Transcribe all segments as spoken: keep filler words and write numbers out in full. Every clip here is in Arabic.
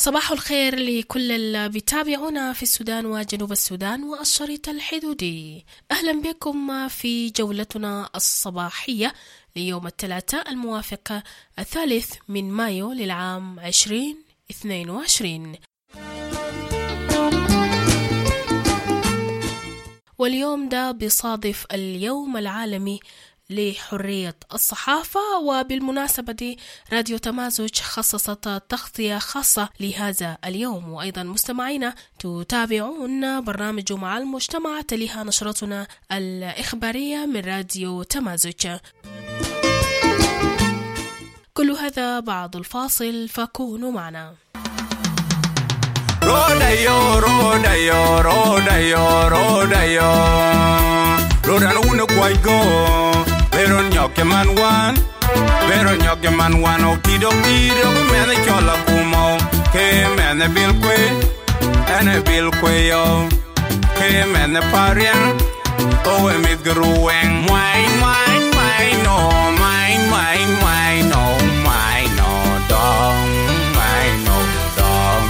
صباح الخير لكل اللي بيتابعونا في السودان وجنوب السودان والشريط الحدودي. أهلا بكم في جولتنا الصباحية ليوم الثلاثاء الموافق الثالث من مايو للعام عشرين اثنين وعشرين. واليوم ده بيصادف اليوم العالمي لحرية الصحافة، وبالمناسبة دي راديو تمازج خصصت تغطية خاصة لهذا اليوم. وأيضا مستمعينا تتابعون برنامج مع المجتمع تليها نشرتنا الإخبارية من راديو تمازج. كل هذا بعد الفاصل، فكونوا معنا. Rodayo, rodayo, rodayo, rodayo. Rodan uno quite go. Veron yoke man one. Veron yoke man one. O tido tido man the chola kumo. Ke man the bill que. And a bill que yo. Ke man the parian. Oh, a mid grueng. Wine, wine, wine, no. Mine, mine, mine, no. Mine, no. Dong. Mine, no. Dong.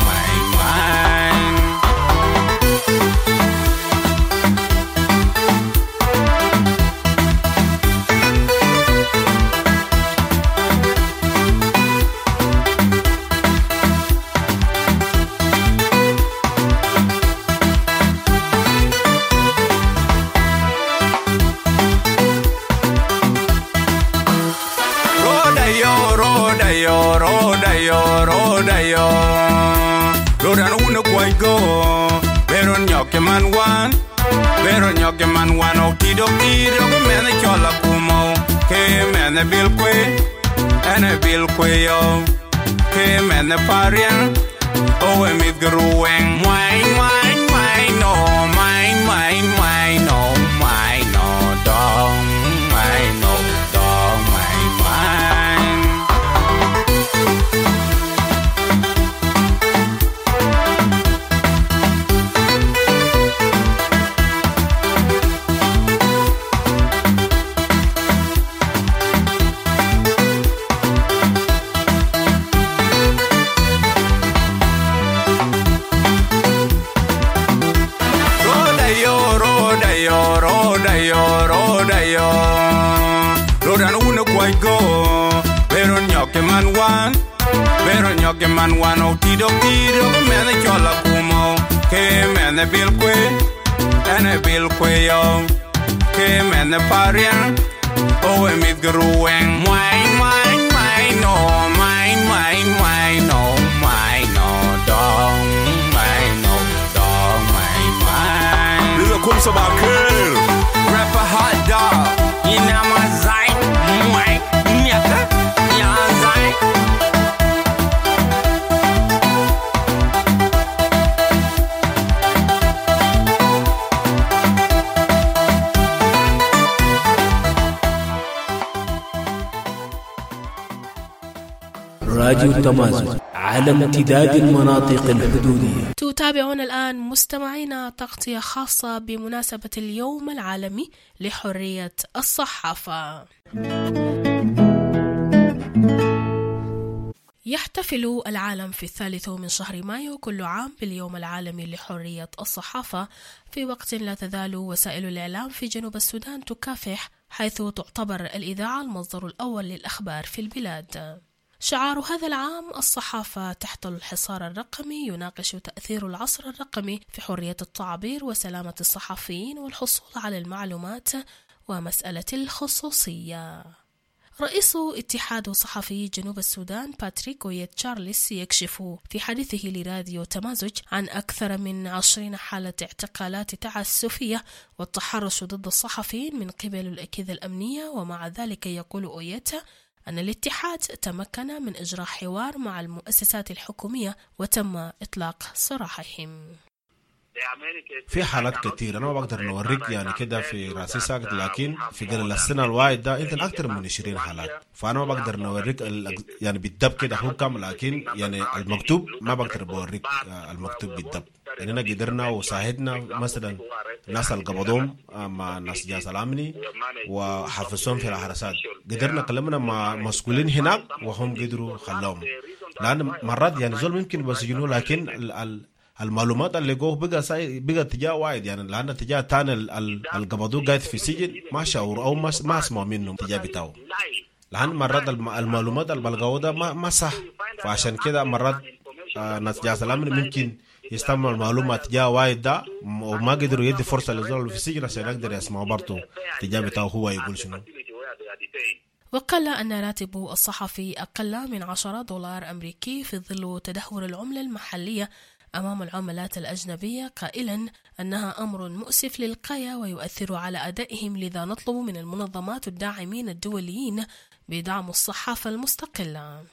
Rodayo, Rodan uno quite go. Veron yoke man one. Veron yoke man one. O tido tido man the chola kumo. Ke man the bill que. And a bill que yo. Ke man the parian. Oh, a mid grueng. Wine, wine, wine, no. Mine, mine, mine, no. Mine, no. Dong. Mine, no. Dong. Mine, mine. Rodan uno quite go. Veron yoke man one. Veron yoke man one. O tido tido man the chola kumo. Ke man the bill que. And a bill que yo. Ke man the parian. Oh, a mid grueng. Wine, wine, wine, no. Mine, mine, mine, no. Mine, no. Dong. Mine, no. Dong. Mine, mine. Lila kum sabakir. Rap a hot dog. Ina mazai. Mwai. Nyaka. Nyazai. راديو تمازج على امتداد المناطق الحدودية. تتابعون الآن مستمعينا تغطية خاصة بمناسبة اليوم العالمي لحرية الصحافة. يحتفل العالم في الثالث من شهر مايو كل عام باليوم العالمي لحرية الصحافة، في وقت لا تزال وسائل الإعلام في جنوب السودان تكافح، حيث تعتبر الإذاعة المصدر الأول للأخبار في البلاد. شعار هذا العام الصحافة تحت الحصار الرقمي، يناقش تأثير العصر الرقمي في حرية التعبير وسلامة الصحفيين والحصول على المعلومات ومسألة الخصوصية. رئيس اتحاد صحفي جنوب السودان باتريك ويت تشارلس يكشف في حديثه لراديو تمازج عن أكثر من عشرين حالة اعتقالات تعسفية والتحرش ضد الصحفيين من قبل الأجهزة الأمنية. ومع ذلك يقول أويت أن الاتحاد تمكن من إجراء حوار مع المؤسسات الحكومية وتم إطلاق سراحهم. في حالات كتير انا ما بقدر نوريك يعني كده في راسي ساكت، لكن في قليل السنه الواحد ده انت اكتر من عشرين حالات، فانا ما بقدر نوريك يعني بالضبط كده حكم، لكن يعني المكتوب ما بقدر بوريك المكتوب بالضبط. اننا قدرنا وساعدنا مثلا الناس اللي قبضوهم مع ناس جاس الامني وحفظوهم في الحراسات، قدرنا كلمنا مع مسؤولين هناك وهم قدروا خلاهم. لأن مرات يعني زول ممكن بسجنوه لكن ال ال المعلومات اللي جوه بقى ساي بقى اتجاه واحد يعني لأن اتجاه تاني القبضوه قاعد في السجن ما شعور أو ما ما اسمع منه اتجاه بتاعه لأن مرات المعلومات اللي بلقوه ده ما ما صح فعشان كده مرات آه ناس جالس الأمن ممكن يستمع المعلومات اتجاه واحد ده وما قدروا يدي فرصة للزول في السجن عشان يقدر يسمع برضه اتجاه بتاعه هو يقول شنو. وقال أن راتب الصحفي أقل من عشرة دولار أمريكي في ظل تدهور العملة المحلية أمام العملات الأجنبية قائلا أنها أمر مؤسف للغاية ويؤثر على أدائهم لذا نطلب من المنظمات الداعمين الدوليين بدعم الصحافة المستقلة.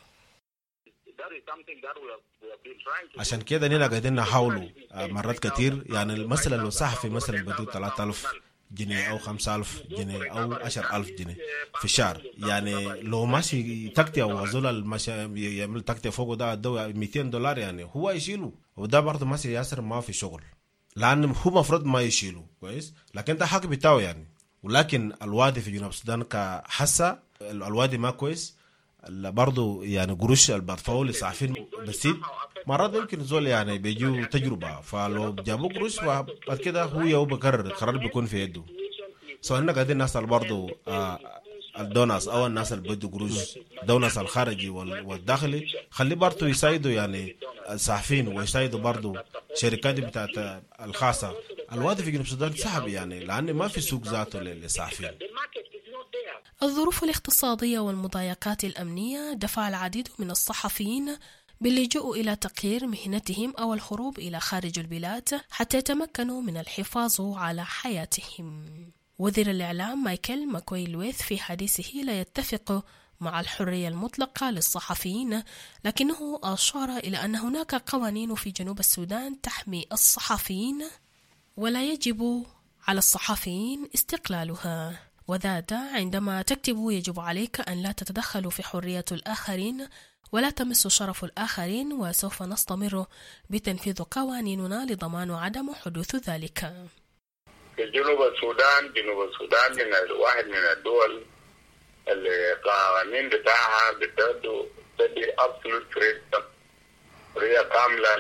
عشان كده نحن قاعدين نحاولوا مرات كتير يعني مثلا لو صحفي مثلا بدو ثلاثة آلاف جنيه أو خمسة آلاف جنيه أو عشرة آلاف جنيه في الشهر يعني لو ماشي تكتي أو أزول الماشي يعمل تكتي فوقه ده ده مئتين دولار يعني هو يشيله وده برضه ماشي ياسر ما في شغل لأن هو مفروض ما يشيله كويس لكن ده حق بتاعه يعني ولكن الوادي في جنوب السودان كحسة الوادي ما كويس برضه يعني قروش البرفاو لصحفين بسيط مرات يمكن زول يعني بيجوا تجربة فلو جابوا قروش بعد كده هو يو بكرر القرار بيكون في يده سو هنا قاعدين نسأل برضه آه الدوناس أو الناس اللي بيدوا قروش دوناس الخارجي والداخلي خلي برضه يساعدوا يعني الصحفيين ويساعدوا برضه شركات بتاعت الخاصة الوادي في جنوب السودان صعب يعني لأن ما في سوق ذاته للصحفيين. الظروف الاقتصادية والمضايقات الأمنية دفع العديد من الصحفيين باللجوء إلى تغيير مهنتهم أو الهروب إلى خارج البلاد حتى يتمكنوا من الحفاظ على حياتهم. وزير الإعلام مايكل ماكوي لويث في حديثه لا يتفق مع الحرية المطلقة للصحفيين لكنه أشار إلى أن هناك قوانين في جنوب السودان تحمي الصحفيين ولا يجب على الصحفيين استقلالها وذات عندما تكتب يجب عليك أن لا تتدخل في حرية الآخرين ولا تمس شرف الآخرين وسوف نستمر بتنفيذ قوانيننا لضمان عدم حدوث ذلك. في جنوب السودان جنوب السودان من واحد من الدول اللي قوانين بتاعها بتدو تدي absolute freedom حرية كاملة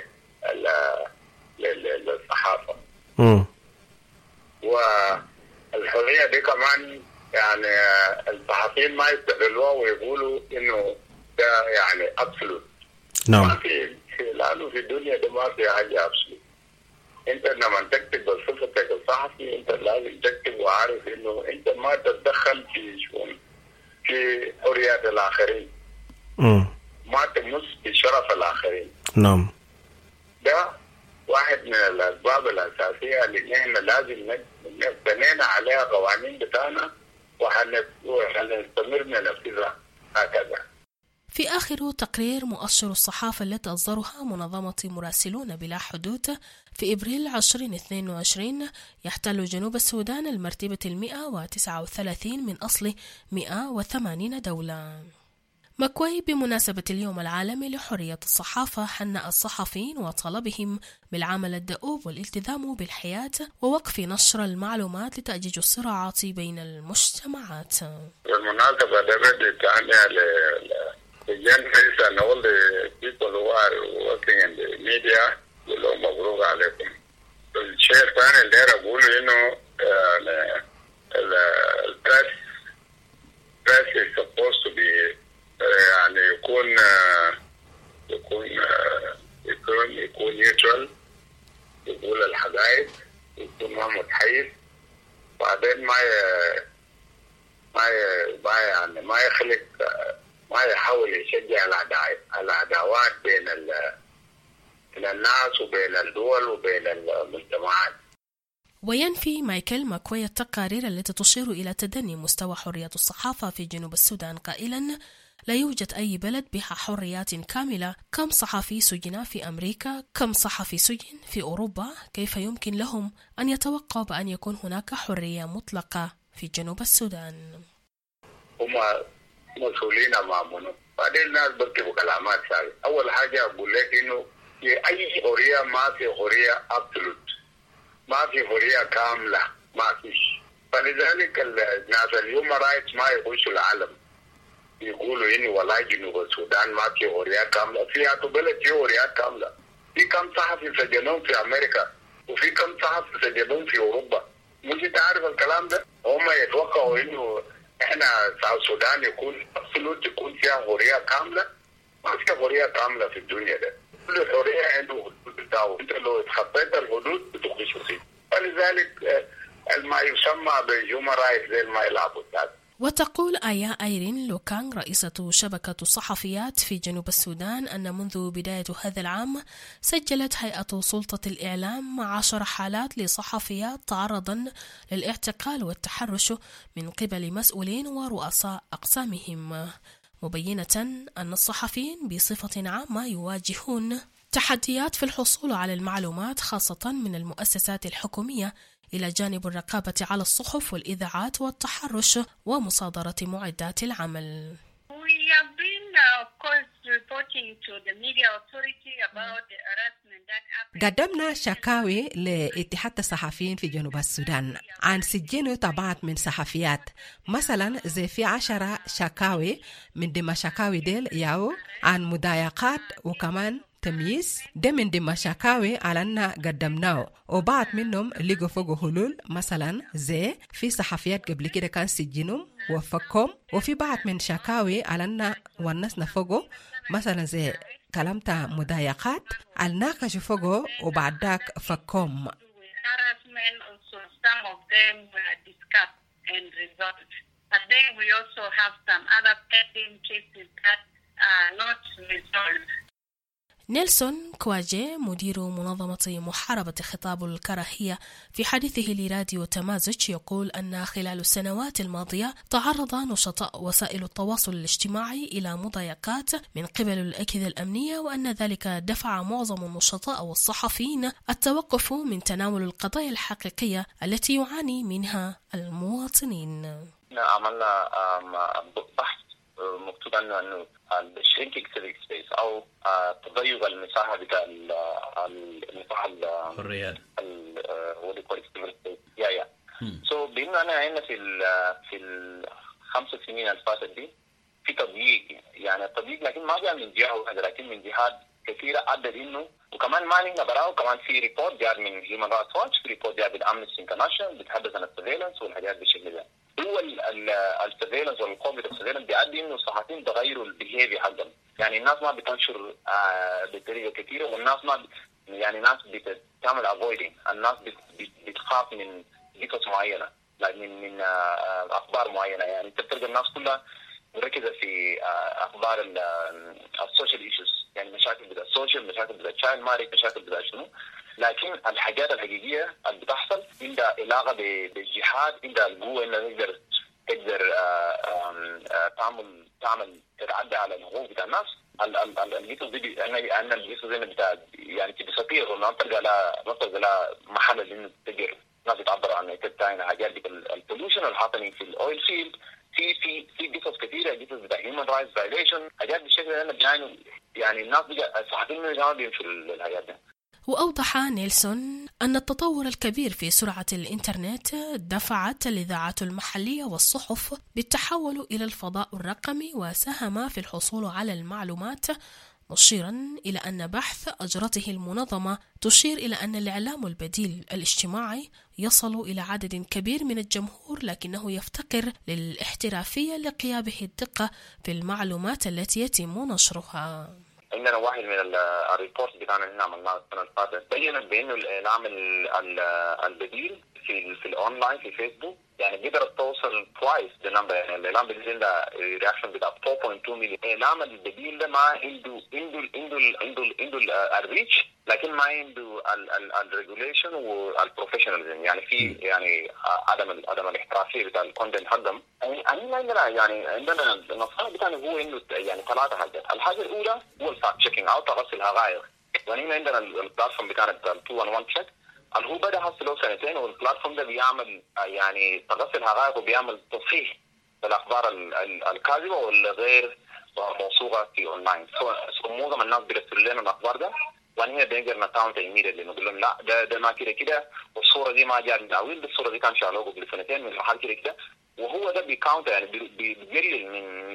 للصحافة. امم والحرية دي كمان يعني الصحفيين ما يستغلوها ويقولوا إنه ده يعني absolute. نعم. ما في لأنه في الدنيا ده ما في حاجة absolute. أنت لما تكتب بصفتك الصحفي أنت لازم تكتب وعارف إنه أنت ما تتدخل في شؤون في حريات الآخرين. امم ما تمس بشرف الآخرين. نعم. ده واحد من الأسباب الأساسية اللي نحن لازم نبنينا عليها قوانين بتاعنا وحنستمر ننفذها هكذا. في آخر تقرير مؤشر الصحافة التي أصدرها منظمة مراسلون بلا حدود في إبريل عشرين اثنين وعشرين يحتل جنوب السودان المرتبة المئة وتسعة وثلاثين من أصل مئة وثمانين دولة. مكوي بمناسبة اليوم العالمي لحرية الصحافة حنأ الصحفيين وطلبهم بالعمل الدؤوب والالتزام بالحياة ووقف نشر المعلومات لتأجيج الصراعات بين المجتمعات. بالمناسبة ده بدي تعنيها لجن رئيسة and all the people who are working in the media يقولوا مبروك عليكم. الشيء الثاني اللي أقوله إنه البريس press is supposed to be يعني يكون يكون يكون يكون نيوترال يقول الحقائق يكون ما متحيز بعدين ما ما ما يعني ما يخلق ما يحاول يشجع العداوات بين بين الناس وبين الدول وبين المجتمعات. وينفي مايكل ماكوي التقارير التي تشير إلى تدني مستوى حرية الصحافة في جنوب السودان قائلا لا يوجد أي بلد بها حريات كاملة. كم صحفي سجن في أمريكا؟ كم صحفي سجن في أوروبا؟ كيف يمكن لهم أن يتوقعوا بأن يكون هناك حرية مطلقة في جنوب السودان؟ هم مسؤولين أمامنا. بعدين الناس بكتبوا كلامات ساري. أول حاجة أقول لك إنه في أي حرية ما في حرية absolute. ما في حرية كاملة ما فيش. فلذلك الناس اليوم رايت ما يخشوا العالم. يقولوا إني والله جنوب السودان ما في حرية كاملة. في هاتو بلد في حرية كاملة. في كم صحفي سجنون في أمريكا وفي كم صحفي سجنون في أوروبا. مش تعرف الكلام ده؟ هم يتوقعوا إنه إحنا السودان يكون أبسولوت يكون فيها حرية كاملة. ما في حرية كاملة في الدنيا ده. كل حرية عنده حدود بتاعه. أنت لو اتخطيت الحدود بتخش فيه. فلذلك ما يسمى بهيومن رايتس زي ما يلعبوا ذات. وتقول آيا أيرين لوكانغ رئيسة شبكة الصحفيات في جنوب السودان أن منذ بداية هذا العام سجلت هيئة سلطة الإعلام عشر حالات لصحفيات تعرضن للاعتقال والتحرش من قبل مسؤولين ورؤساء أقسامهم، مبينة أن الصحفيين بصفة عامة يواجهون تحديات في الحصول على المعلومات خاصة من المؤسسات الحكومية إلى جانب الرقابة على الصحف والإذاعات والتحرش ومصادرة معدات العمل. قدمنا شكاوي لاتحاد الصحفيين في جنوب السودان عن سجين طبعات من صحفيات، مثلا زي في عشرة شكاوي من ضمن شكاوي ديل ياو عن مضايقات وكمان تمييز. ده من ضمن شكاوي على أننا قدمناه، وبعض منهم لقوا فوقه حلول، مثلا زي في صحفيات قبل كده كان سجنهم وفكهم، وفي بعض من شكاوي على أننا ونسنا فوقه، مثلا زي كلامتا مضايقات الناقش فوقه وبعد ذاك فكهم. نيلسون كواجي مدير منظمة محاربة خطاب الكراهية في حديثه لراديو تمازج يقول أن خلال السنوات الماضية تعرض نشطاء وسائل التواصل الاجتماعي إلى مضايقات من قبل الأجهزة الأمنية، وأن ذلك دفع معظم النشطاء والصحفيين التوقف من تناول القضايا الحقيقية التي يعاني منها المواطنين. عملنا بحث مكتوب عنه انه الشرينكينج سيفيك سبيس او تضيق المساحه بتاع المساحه الحريات ودي كويس يا يا سو بما انا هنا في ال في الخمس سنين اللي فاتت دي في تضييق، يعني التضييق لكن ما جاء من جهه واحده لكن من جهات كثيره عدد انه، وكمان ما لنا براو كمان في ريبورت جاء من هيومن رايتس واتش، في ريبورت جاء من امنستي انترناشونال بتحدث عن السيرفيلانس والحاجات بالشكل ده. هو السيرفيلانس والقوه بالسيرفيلانس بيؤدي انه الصحفيين تغيروا البيهيفير حقهم، يعني الناس ما بتنشر آه بطريقه كثيره، والناس ما يعني الناس بتعمل افويدنج، الناس بتخاف من قصص معينه من من آه اخبار معينه. يعني انت بتلقى الناس كلها مركزه في آه اخبار السوشيال ايشوز، يعني مشاكل بتاع السوشيال، مشاكل بتاع تشايلد ماريج، مشاكل بتاع شنو، لكن الحاجات الحقيقيه اللي بتحصل عندها علاقه بالجهاد، عندها القوه انها تقدر تقدر تعمل تعمل تتعدى على الحقوق بتاع الناس. القصص دي انا انا القصص دي بتاع يعني تسطير ولا تلقى لها نصل لها محل اللي تقدر الناس تعبر عن تتعين حاجات دي البولوشن الحاصل في الاويل فيلد، في في في قصص كثيره، قصص بتاع هيومن رايتس فايوليشن، حاجات بالشكل ده يعني يعني الناس بقى الصحفيين ما بيمشوا الحاجات دي. وأوضح نيلسون أن التطور الكبير في سرعة الإنترنت دفعت الإذاعات المحلية والصحف بالتحول إلى الفضاء الرقمي وساهم في الحصول على المعلومات، مشيرا إلى أن بحث أجرته المنظمة تشير إلى أن الإعلام البديل الاجتماعي يصل إلى عدد كبير من الجمهور، لكنه يفتقر للاحترافية لقيامه الدقة في المعلومات التي يتم نشرها. عندنا واحد من الريبورت بتاعنا اللي عملناه السنه اللي فاتت بينت بانه الاعلام البديل في في الاونلاين في فيسبوك يعني قدرت توصل توايس النمبر، يعني الاعلام البديل ده رياكشن بتاع أربعة فاصلة اثنين مليون. الاعلام البديل ده ما عنده عنده عنده عنده عنده الريتش، لكن ما عنده الريجوليشن والبروفيشناليزم، يعني في يعني عدم عدم الاحترافيه بتاع الكونتنت حقهم. يعني عندنا يعني عندنا النصائح بتاعنا هو انه يعني ثلاثه حاجات. الحاجه الاولى هو الفاكت تشيكينج او تغسل الحقائق، يعني عندنا البلاتفورم بتاعنا بتاع اثنين واحد واحد تشيك اللي هو بدأ حصله سنتين، والبلاتفورم ده بيعمل يعني تغسل حقائق وبيعمل تصحيح للأخبار الكاذبة والغير موثوقة في أونلاين. سو معظم الناس بيرسلوا لنا الأخبار ده وأنا بنقدر نتعامل إيميديتلي نقول لهم لا ده ده ما كده كده، والصورة دي ما جات من أول، الصورة دي كان شغالة قبل سنتين من محل كده كده، وهو ده بيكاونت يعني بيقلل من من نسبة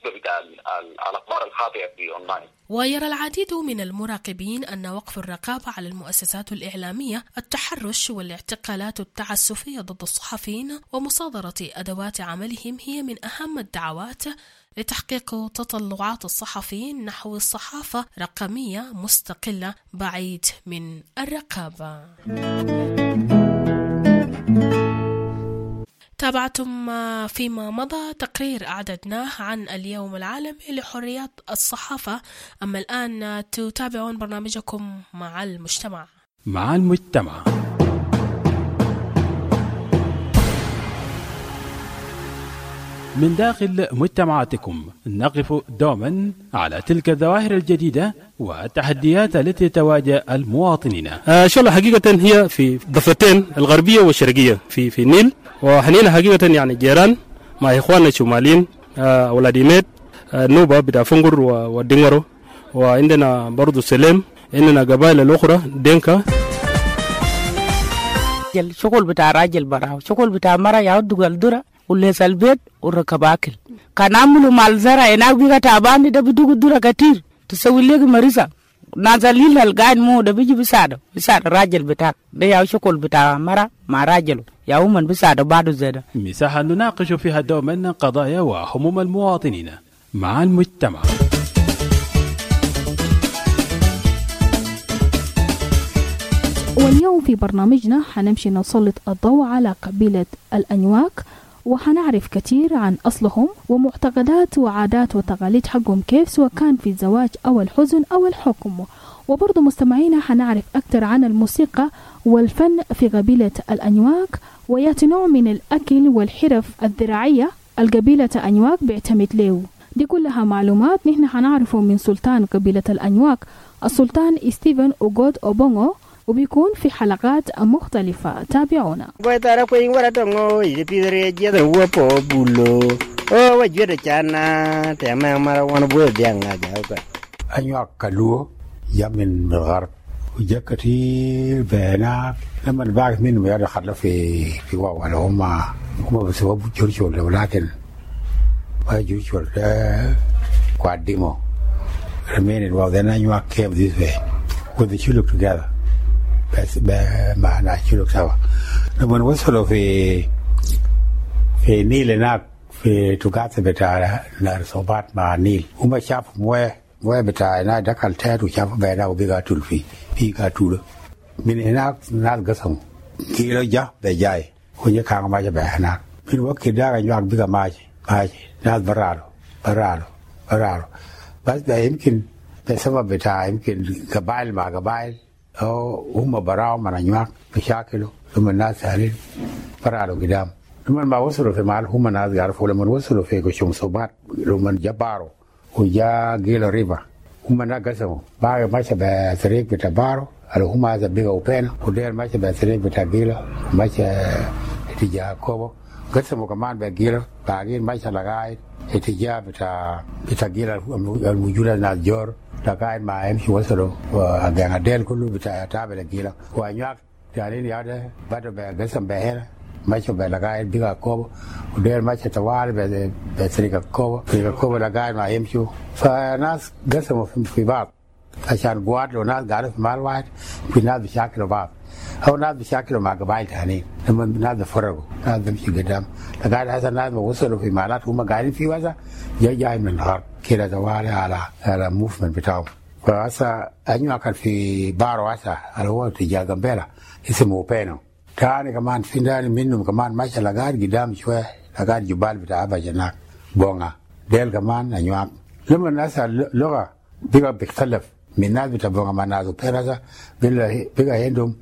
النسبة بتاع الأخبار الخاطئة في أونلاين. ويرى العديد من المراقبين أن وقف الرقابة على المؤسسات الإعلامية، التحرش والاعتقالات التعسفية ضد الصحفيين ومصادرة أدوات عملهم هي من أهم الدعوات لتحقيق تطلعات الصحفيين نحو الصحافة رقمية مستقلة بعيد من الرقابة. تابعتم فيما مضى تقرير أعددناه عن اليوم العالمي لحريات الصحافة. أما الآن تتابعون برنامجكم مع المجتمع. مع المجتمع من داخل مجتمعاتكم نقف دوما على تلك الظواهر الجديدة والتحديات التي تواجه المواطنين. آه شو حقيقة هي في ضفتين الغربية والشرقية في في النيل، وحنينا حقيقة يعني جيران مع إخواننا الشماليين آه أولاد ميت آه نوبة بتاع فنجر والدنغرو، وعندنا برضو سليم، عندنا قبائل الأخرى دينكا. الشغل بتاع راجل براو، شغل بتاع مرة يعود الدرة وليس البيت وركب أكل. كان عملوا مال زرع هناك بيجا تعبان ده بدوق الدرة كتير تسوي لك مريضة نازلين القاعد مو ده بيجي بيساعده بيساعد الراجل بتاعك ده يا شغل بتاع مرة مع راجله يا ومن بيساعده بعده زيادة. مساحة نناقش فيها دوما قضايا وهموم المواطنين مع المجتمع. واليوم في برنامجنا حنمشي نسلط الضوء على قبيلة الأنواك، وحنعرف كتير عن أصلهم ومعتقدات وعادات وتقاليد حقهم كيف، سواء كان في الزواج أو الحزن أو الحكم. وبرضو مستمعينا حنعرف أكتر عن الموسيقى والفن في قبيلة الأنواك، وياتي نوع من الأكل والحرف الذراعية القبيلة أنواك بيعتمد له. دي كلها معلومات نحن حنعرفه من سلطان قبيلة الأنواك السلطان ستيفن أوغود أوبونغو، وبيكون في حلقات مختلفة. تابعونا. أنواك كلو يمن الغرب وجا كثير بينات لما البعض منهم يدخل في في واو على هم هم بسبب جورجول، ولكن ما جورجول ده قادمه remain in wow. Then Anuak came this way when the children together. بس بمعنى شلوك سوا. لما وصلوا في في النيل هناك في توقات بتاع الرسوبات مع النيل، هم شافوا مويه مويه بتاع هناك دخل تحت وشافوا بينها وبيقاتل فيه بيقاتلوا من هناك ناس قسموا كيلو جا بجاي ونجا كان ما جا هناك من وقت ده يجوا بيقا ماشي ماشي ناس برالو برالو برالو بس ده يمكن بسبب بتاع يمكن قبائل مع قبائل أو هم براو من أنواع مشاكله ثم الناس سهلين فرعوا قدام. لما ما وصلوا في محل هم ناس يعرفوا لما وصلوا في قشوم صوبات لما جبارو وجا جيل ريبا هم ناس قسموا باقي ماشي بسريك بتبارو اللي هم هذا بيجوا بين ودير ماشي بسريك بتجيله ماشي اتجاه كوبو قسموا كمان بجيله باقي ماشي لقاعد اتجاه بتا بتجيله الموجودة ناس جور لقاعد ما يمشي وصلوا وجانا ديل كله بتتابع الجيلة وأنواع يعني هذا بعد بقسم بهنا ماشي بلقاعد بيجا كوب وديل ماشي توالي بسرقة كوب سرقة كوب لقاعد ما يمشوا فناس قسموا في بعض عشان قوات لو ناس قاعدين في مال واحد في ناس بيشاكلوا بعض أو ناس بيشاكلوا مع قبائل ثانيين لما ناس بيفرقوا ناس بيمشي قدام لقاعد هذا الناس وصلوا في مالات هم قاعدين في وزا جاي جاي من الغرب كده توالي على على موفمنت بتاعهم. فهسا أنواع كان في بارو هسا اللي هو تجاه جنبيلا اسمه بينو تاني كمان في داني منهم كمان ماشي لقاعد قدام شوية لقاعد جبال بتاع أبا جناك بونغا ديل كمان أنواع لما الناس اللغة بيجا بيختلف من ناس بتاع بونغا ما ناس وبيرزا بيجا عندهم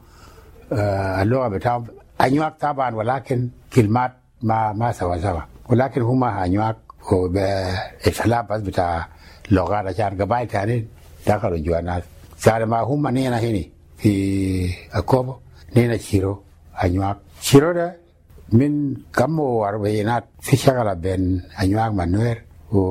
آه اللغة بتاعهم أنواع طبعا ولكن كلمات ما ما سوا سوا ولكن هما أنواع وبإختلاف بس بتاع لغات عشان قبائل ثانيين دخلوا جوا الناس صار ما هم نينا هني في أكوبو نينا شيرو أنواع شيرو ده من كم وأربعينات في شغلة بين أنواع منوير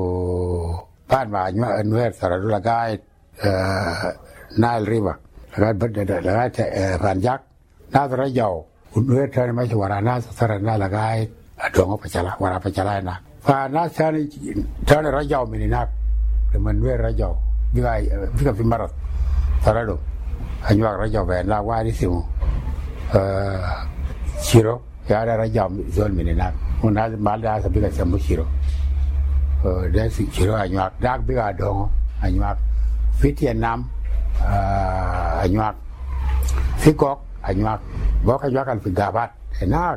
وبعد ما أنواع نوير صار دولا قاعد آه نايل ريبا لقاعد بدأ لقاعد آه فانجاك ناس رجعوا ونوير تاني ماشي ورا ناس صار ناس لقاعد أدومو بجلا ورا بجلا هنا فناس ثاني ثاني رجعوا من هناك لما وين رجعوا بقى بقى في مرض طردوا أنواع رجعوا بهنا واحد اسمه آه شيرو يعني رجعوا زول من هناك وناس ما له أسا بقى سمو شيرو آه ده شيرو أنواع داك بقى دونغ أنواع في فيتنام آه أنواع في كوك أنواع كوك أنواع كان في غابات هناك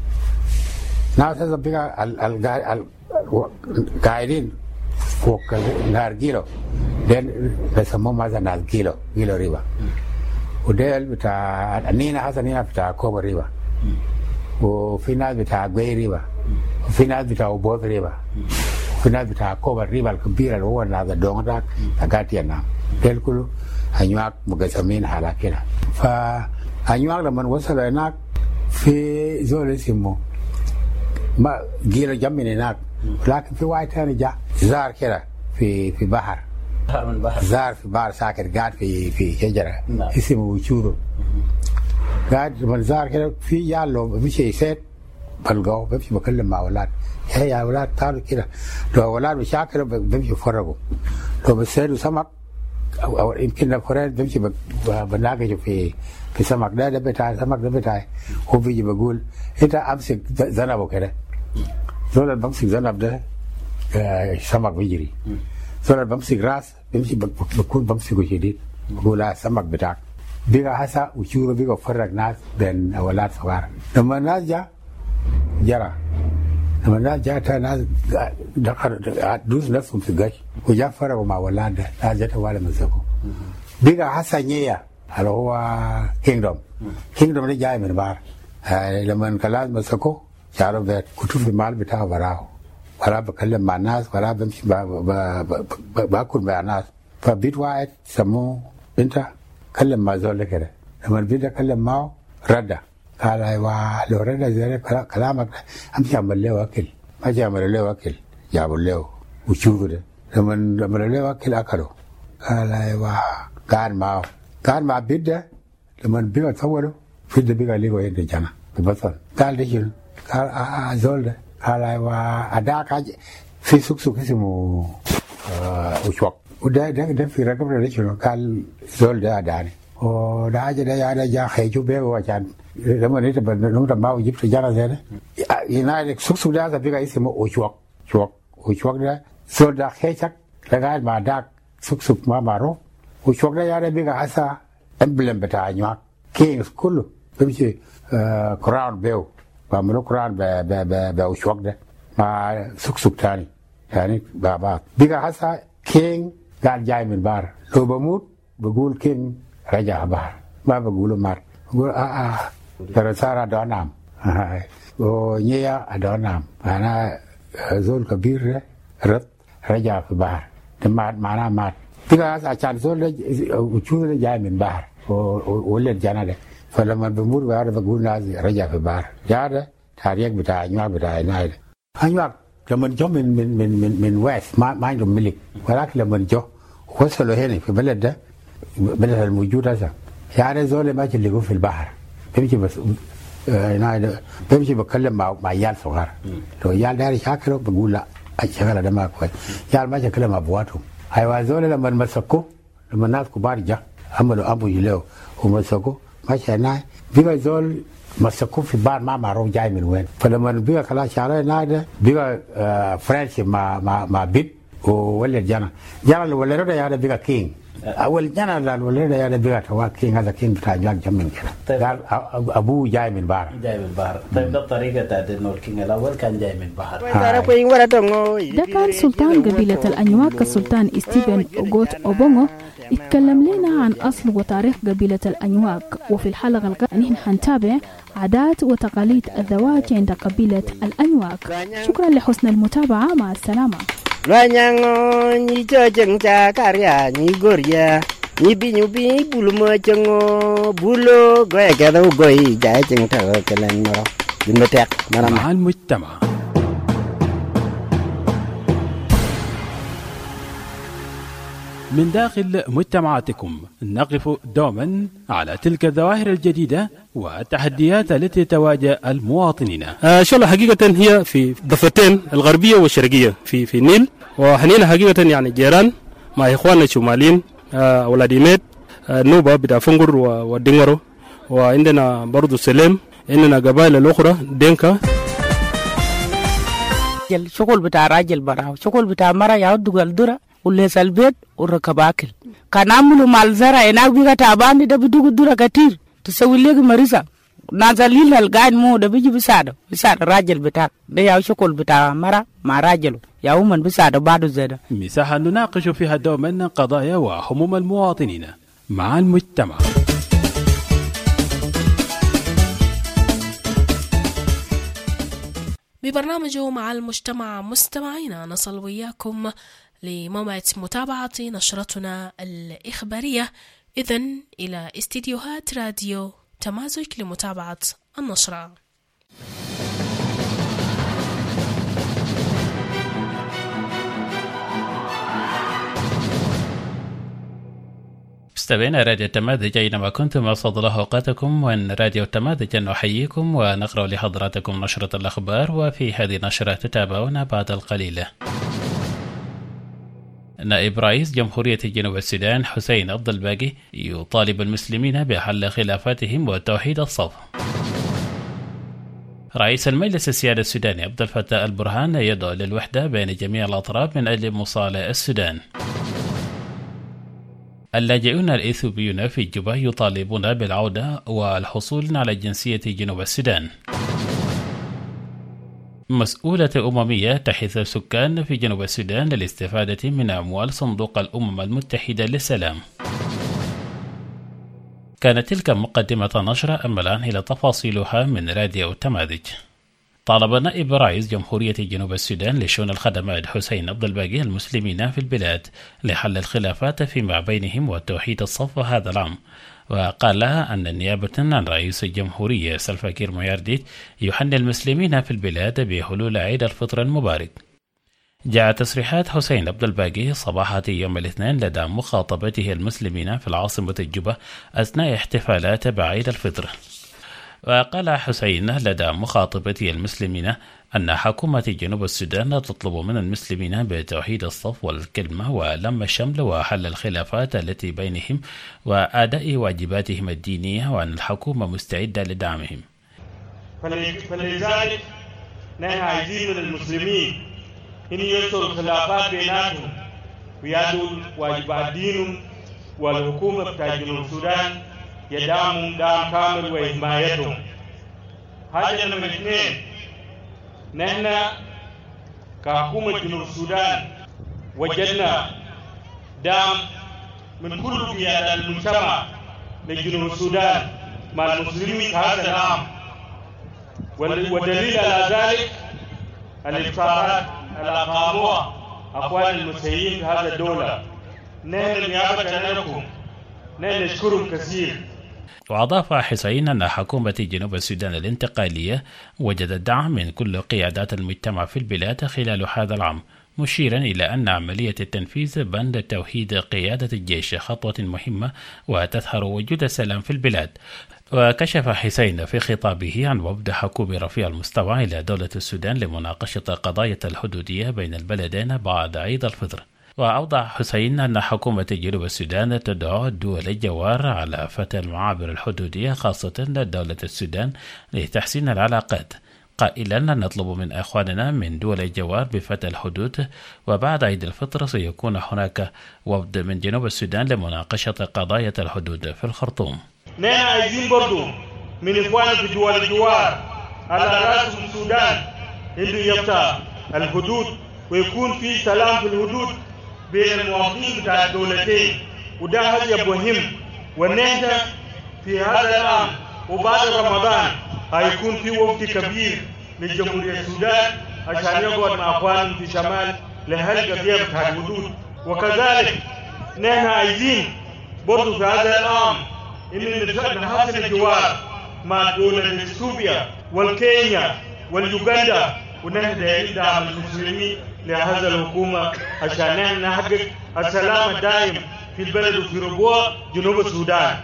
ناس هذا بقى ال ال ال قاعدين فوق نهر كيلو ده بسموه مثلا نهر كيلو كيلو ريبا وده بتاع نينا هذا نينا بتاع كوبا ريبا وفي ناس بتاع غوي ريبا وفي ناس بتاع بوث ريبا وفي ناس بتاع كوبا ريبا الكبير اللي هو نهر دونغ داك تكاتينا ده كله أنواع مقسمين على كده فأنواع لما وصل هناك في زول اسمه ما جيل جنبنا هناك لكن في واحد ثاني جاء زار كده في في بحر من بحر زار في بحر ساكن قاعد في في شجره نعم. اسمه وشورو قاعد من زار كده في يالو بيمشي يسيت بلقاه بيمشي بكلم مع اولاد يا اولاد تعالوا كده لو اولاد مشاكل بيمشي يفرقوا لو بيصيدوا سمك او, أو يمكن الفراد بيمشي بنلاقيه في في سمك ده ده بتاعي سمك ده بتاعي هو بيجي بقول انت امسك ذنبه كده زول اللي بمسك ذنب ده آه سمك بيجري زول اللي بمسك راس بيمشي بكون بمسكه شديد بقول لا سمك بتاعك بيجا هسا وشوره بيجا فرق ناس بين اولاد صغار لما الناس جاء جرى لما الناس جاء ناس دخل دوس نفسهم في الجيش وجاء فرقوا مع اولاد ده ناس جت ولا مسكوا بيجا هسا نية اللي هو كينغدوم كينغدوم ده جاي من بار آه لما كلاز مسكوا شعروا بيت كتب في المال بتاعه براه ولا بكلم مع الناس ولا بمشي باكل مع الناس فبيت واحد سموه انت كلم مع زول كده لما البيت كلم معه رد قال ايوه لو رد زي كلامك امشي اعمل له اكل ما اعمل له اكل جابوا له وشوف ده لما عمل له اكل اكله قال ايوه قال معه قال مع البيت ده لما البيت تصوره في ده بيقى ليه وين جانا ببصل قال ده شنو قال آه زول ده قال ايوه اداك في سوق سوق اسمه آه وشوك وده ده ده في رقم ده شنو قال زول ده اداني وده حاجه ده يعني جا خيجو بيه عشان لما انت بنقول ما وجبت جانا زي ده هنا سوق سوق ده بيقى اسمه وشوك شوك وشوك ده زول ده خيشك لغايه ما داك سوق سوق ما معروف وشوك ده يعني بيقى هسا امبلم بتاع نيويورك كينجز كله بيمشي آه كراون بيو بعملوا كراون ب ب ب بوشوك ده مع سوق سوق ثاني يعني بعض بيجا هسا كينج قاعد جاي من بار لو بموت بقول كينج رجع بار ما بقوله مار بقول اه اه ترى صار ادونام ونيا ادونام انا زول كبير رد رجع في بار مات معناه مات بيجا هسا عشان زول وشوك ده جاي من بار وولد جانا ده فلما بموت بعد بقول ناس رجع في بار جاده تاريخ بتاع انواع بتاع نايل انواع لما جو من من من من, من ويست ما ما عندهم ملك ولكن لما جو وصلوا هنا في بلد ده بلد الموجود هذا يعني زول ما يلقوا في البحر بيمشي بس نايل بيمشي بتكلم مع مع عيال صغار لو عيال داري شاكلوا بقول لا الشغله ده ما كويس عيال ما يتكلم مع ابواتهم ايوه زول لما مسكوه لما الناس كبار جا عملوا ابو يلو ومسكوه ماشي ناي بيبقى زول مسكوه في بار ما معروف جاي من وين فلما بيبقى خلاص شعره ناي ده بيبقى آه فرنش مع مع مع بيت وولد جانا جانا اللي ولده يعني بيبقى كينج اول جانا اللي ولده يعني بيبقى هو كينج هذا كينج بتاع جاك جمن كده قال ابوه جاي من بار جاي من بار طيب ده الطريقه بتاعت انه الكينج الاول كان جاي من بحر ده كان سلطان قبيله الانيواك السلطان ستيفن اوغوت اوبونغو اتكلم لنا عن أصل وتاريخ قبيلة الأنيواك وفي الحلقة القادمة نحن حنتابع عادات وتقاليد الزواج عند قبيلة الأنيواك. شكرا لحسن المتابعة، مع السلامة. مع المجتمع. من داخل مجتمعاتكم نقف دوما على تلك الظواهر الجديدة والتحديات التي تواجه المواطنين. آه شغلة حقيقة هي في ضفتين الغربية والشرقية في في النيل، وحنينا حقيقة يعني جيران مع إخواننا الشماليين آه أولاديميت آه نوبة بتاع فنجر ودينغورو، وعندنا برضو سليم، عندنا قبائل الأخرى دينكا. شغل بتاع راجل براو، شغل بتاع مرة يعود الدرة وليس البيت وركب أكل. كان عملوا مال زرع هناك بيجا تعبان ده بدو الدرة كتير تسوي لك مريضة نازلين القاعد مو ده بيجي بيساعده بيساعد الراجل بتاعك ده يا شغل بتاع مرة مع راجله يا هم بيساعده بعده زيادة. مساحة نناقش فيها دوما قضايا وهموم المواطنين مع المجتمع. ببرنامجه مع المجتمع مستمعينا نصل وياكم لموعد متابعة نشرتنا الإخبارية، إذن إلى استديوهات راديو تمازج لمتابعة النشرة. مستمعينا راديو التماذج أينما كنتم أسعد الله أوقاتكم، وأن راديو التماذج نحييكم ونقرأ لحضراتكم نشرة الأخبار، وفي هذه النشرة تتابعون بعد القليل. نائب رئيس جمهورية جنوب السودان حسين عبد الباقي يطالب المسلمين بحل خلافاتهم وتوحيد الصف. رئيس المجلس السيادي السوداني عبد الفتاح البرهان يدعو للوحدة بين جميع الأطراف من أجل مصالح السودان. اللاجئون الإثيوبيون في جوبا يطالبون بالعودة والحصول على جنسية جنوب السودان. مسؤولة أممية تحث السكان في جنوب السودان للاستفادة من أموال صندوق الأمم المتحدة للسلام. كانت تلك مقدمة نشرة، أما الآن إلى تفاصيلها من راديو التماذج. طالب نائب رئيس جمهورية جنوب السودان لشؤون الخدمات حسين عبد الباقي المسلمين في البلاد لحل الخلافات فيما بينهم وتوحيد الصف هذا العام، وقال لها أن نيابة عن رئيس الجمهورية سلفا كير ميارديت يحني المسلمين في البلاد بحلول عيد الفطر المبارك. جاء تصريحات حسين عبد الباقي صباحة يوم الاثنين لدى مخاطبته المسلمين في العاصمة الجوبا أثناء احتفالات بعيد الفطر. وقال حسين لدى مخاطبته المسلمين أن حكومة جنوب السودان تطلب من المسلمين بتوحيد الصف والكلمة ولم الشمل وحل الخلافات التي بينهم وأداء واجباتهم الدينية، وأن الحكومة مستعدة لدعمهم. فلذلك نحن عايزين من المسلمين إن يصل الخلافات بيناتهم ويادوا واجبات دينهم، والحكومة بتاع جنوب السودان يدعمهم دعم كامل وحمايتهم. حاجة نمرة اثنين، نحن كحكومة جنوب السودان وجدنا دعم من كل فئات المجتمع لجنوب السودان مع المسلمين هذا العام، والدليل على ذلك الإفطارات اللي أقاموها أخوان المسيحيين في هذا الدولة. نحن نيابة عنكم نحن نشكرهم كثير. وأضاف حسين أن حكومة جنوب السودان الانتقالية وجدت دعم من كل قيادات المجتمع في البلاد خلال هذا العام، مشيرا إلى أن عملية التنفيذ بند توحيد قيادة الجيش خطوة مهمة وتظهر وجود السلام في البلاد. وكشف حسين في خطابه عن وفد حكومي رفيع المستوى إلى دولة السودان لمناقشة قضايا الحدودية بين البلدين بعد عيد الفطر. وأوضح حسين أن حكومة جنوب السودان تدعو دول الجوار على فتح المعابر الحدودية خاصة لدولة السودان لتحسين العلاقات، قائلا أن نطلب من أخواننا من دول الجوار بفتح الحدود. وبعد عيد الفطر سيكون هناك وفد من جنوب السودان لمناقشة قضايا الحدود في الخرطوم. نحن عايزين برضو من إخواننا في دول الجوار على رأسهم السودان إنه يفتح الحدود ويكون في سلام في الحدود بين المواطنين بتاع الدولتين، وده هذا مهم. ونحن في هذا العام وبعد رمضان هيكون في وفد كبير لجمهورية السودان عشان يقعد مع اخوانهم في شمال لهل قضية بتاع الحدود. وكذلك نحن عايزين برضو في هذا العام ان نحسن الجوار مع دولة اثيوبيا والكينيا واليوغندا، ونحن دايرين دعم المسلمين لهذا الحكومة عشان نحقق السلام الدائم في البلد وفي ربوع جنوب السودان.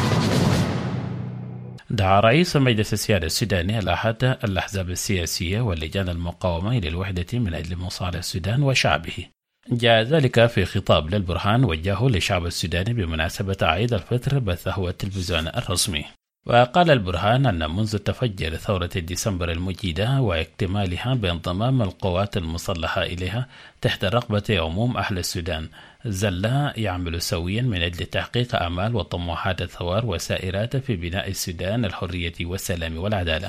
دعا رئيس مجلس السيادة السوداني الأحد الأحزاب السياسية واللجان المقاومة إلى الوحدة من أجل مصالح السودان وشعبه. جاء ذلك في خطاب للبرهان وجهه للشعب السوداني بمناسبة عيد الفطر بثه التلفزيون الرسمي. وقال البرهان أن منذ تفجر ثورة ديسمبر المجيدة واكتمالها بانضمام القوات المسلحة إليها تحت رقبة عموم أهل السودان، زل يعمل سويا من أجل تحقيق آمال وطموحات الثوار والسائرات في بناء السودان الحرية والسلام والعدالة.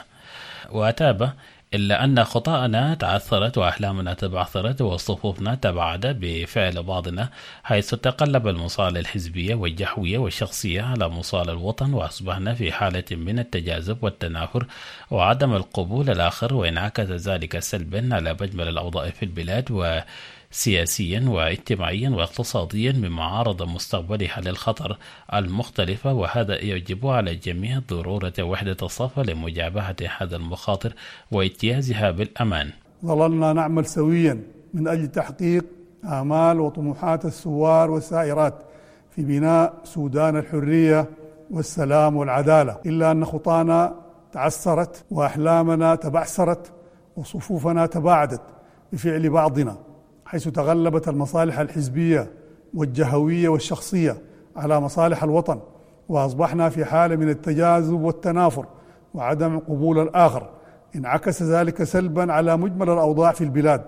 وأتاب إلا أن خطأنا تعثرت وأحلامنا تبعثرت وصفوفنا تباعد بفعل بعضنا، حيث تقلب المصالح الحزبية والجحوية والشخصية على مصالح الوطن، وأصبحنا في حالة من التجاذب والتنافر وعدم القبول الآخر، وانعكس ذلك سلبا على مجمل الأوضاع في البلاد و سياسيا واجتماعيا واقتصاديا، مما عارض مستقبلها للخطر المختلفة. وهذا يجب على الجميع ضرورة وحدة الصف لمجابهة هذا المخاطر واجتيازها بالأمان. ظللنا نعمل سويا من أجل تحقيق آمال وطموحات الثوار والسائرات في بناء سودان الحرية والسلام والعدالة، إلا أن خطانا تعثرت وأحلامنا تبعثرت وصفوفنا تباعدت بفعل بعضنا، حيث تغلبت المصالح الحزبية والجهوية والشخصية على مصالح الوطن، وأصبحنا في حالة من التجاذب والتنافر وعدم قبول الآخر، انعكس ذلك سلبا على مجمل الأوضاع في البلاد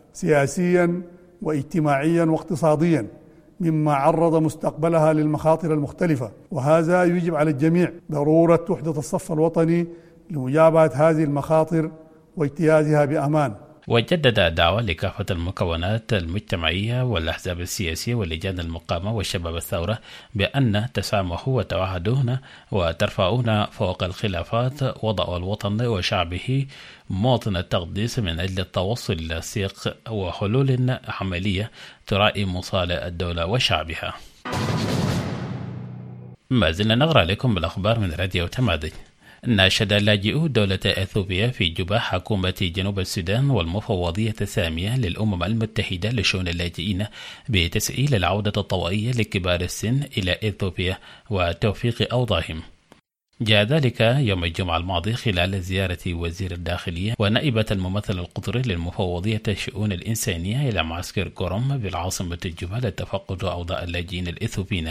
سياسيا واجتماعيا واقتصاديا، مما عرض مستقبلها للمخاطر المختلفة. وهذا يجب على الجميع ضرورة وحدة الصف الوطني لمجابهة هذه المخاطر واجتيازها بأمان. وجدد الدعوة لكافة المكونات المجتمعية والأحزاب السياسية واللجان المقامة والشباب الثورة بأن تسامحوا وتوحدون وترفعون فوق الخلافات، وضعوا الوطن وشعبه موطن التقديس من أجل التوصل إلى سياق وحلول عملية تراعي مصالح الدولة وشعبها. ما زلنا نقرأ لكم بالأخبار من راديو تمادي. ناشد لاجئو دولة إثيوبيا في جوبا حكومة جنوب السودان والمفوضية السامية للأمم المتحدة لشؤون اللاجئين بتسهيل العودة الطوعية لكبار السن إلى إثيوبيا وتوفيق أوضاعهم. جاء ذلك يوم الجمعة الماضي خلال زيارة وزير الداخلية ونائبة الممثل القطري للمفوضية الشؤون الإنسانية إلى معسكر كوروم بالعاصمة جوبا لتفقد أوضاع اللاجئين الإثيوبيين.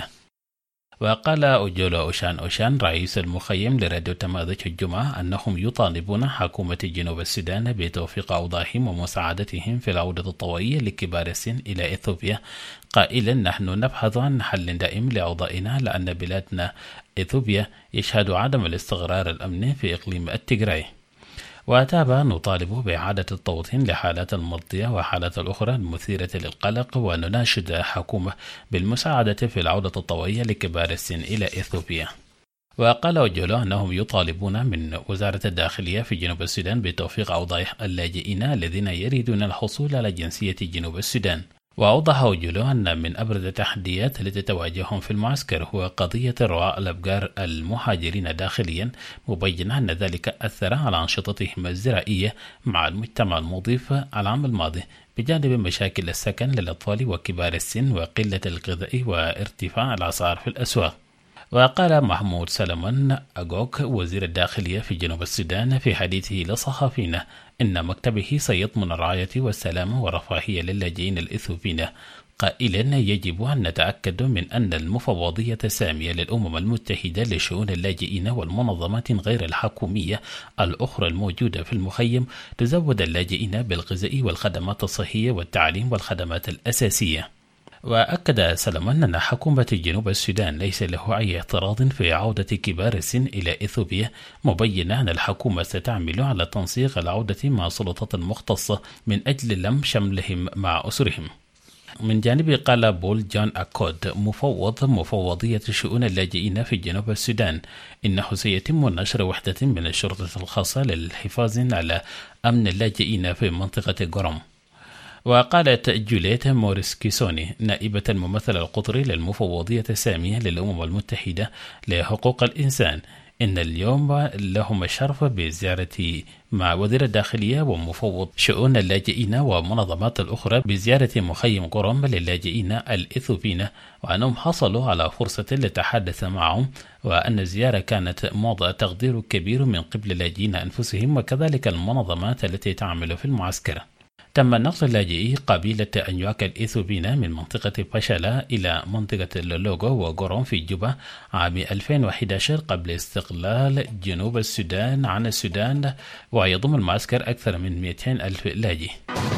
وقال أوجولو أوشان أوشان رئيس المخيم لراديو تماذج الجمعة أنهم يطالبون حكومة جنوب السودان بتوفيق أوضاعهم ومساعدتهم في العودة الطوعية لكبار السن إلى إثيوبيا، قائلا نحن نبحث عن حل دائم لأوضاعنا لأن بلادنا إثيوبيا يشهد عدم الاستقرار الأمني في إقليم التيغراي. وتابع نطالب بإعادة التوطين لحالات المرضية وحالات الأخرى المثيرة للقلق، ونناشد الحكومة بالمساعدة في العودة الطوعية لكبار السن إلى إثيوبيا. وقال أوجولو أنهم يطالبون من وزارة الداخلية في جنوب السودان بتوفيق أوضاع اللاجئين الذين يريدون الحصول على جنسية جنوب السودان. وأوضح أوجولو أن من أبرز التحديات التي تواجههم في المعسكر هو قضية رعاة الأبقار المهاجرين داخليا، مبينا أن ذلك أثر على أنشطتهم الزراعية مع المجتمع المضيف العام الماضي، بجانب مشاكل السكن للأطفال وكبار السن وقلة الغذاء وارتفاع الأسعار في الأسواق. وقال محمود سلمان أغوك وزير الداخلية في جنوب السودان في حديثه للصحفيين إن مكتبه سيضمن الرعاية والسلامة والرفاهية للاجئين الإثيوبيين، قائلا يجب أن نتأكد من أن المفوضية السامية للأمم المتحدة لشؤون اللاجئين والمنظمات غير الحكومية الأخرى الموجودة في المخيم تزود اللاجئين بالغذاء والخدمات الصحية والتعليم والخدمات الأساسية. وأكد سلمان أن حكومة جنوب السودان ليس له أي اعتراض في عودة كبار السن إلى إثيوبيا، مبينا أن الحكومة ستعمل على تنسيق العودة مع سلطات مختصة من أجل لم شملهم مع أسرهم. من جانب قال بول جون أكود مفوض مفوضية شؤون اللاجئين في جنوب السودان إنه سيتم نشر وحدة من الشرطة الخاصة للحفاظ على أمن اللاجئين في منطقة غروم. وقالت جوليت موريس كيسوني نائبة الممثل القطري للمفوضية السامية للأمم المتحدة لحقوق الإنسان إن اليوم لهم الشرف بزيارة مع وزير الداخلية ومفوض شؤون اللاجئين ومنظمات الأخرى بزيارة مخيم قرم للاجئين الإثيوبيين، وأنهم حصلوا على فرصة للتحدث معهم، وأن الزيارة كانت موضع تقدير كبير من قبل اللاجئين أنفسهم وكذلك المنظمات التي تعمل في المعسكر. تم نقل لاجئي قبيلة أنيواك الإثيوبيين من منطقة باشالا إلى منطقة اللوغو وغورون في جوبا عام ألفين وأحد عشر قبل استقلال جنوب السودان عن السودان، ويضم المعسكر أكثر من مئتين ألف لاجئ.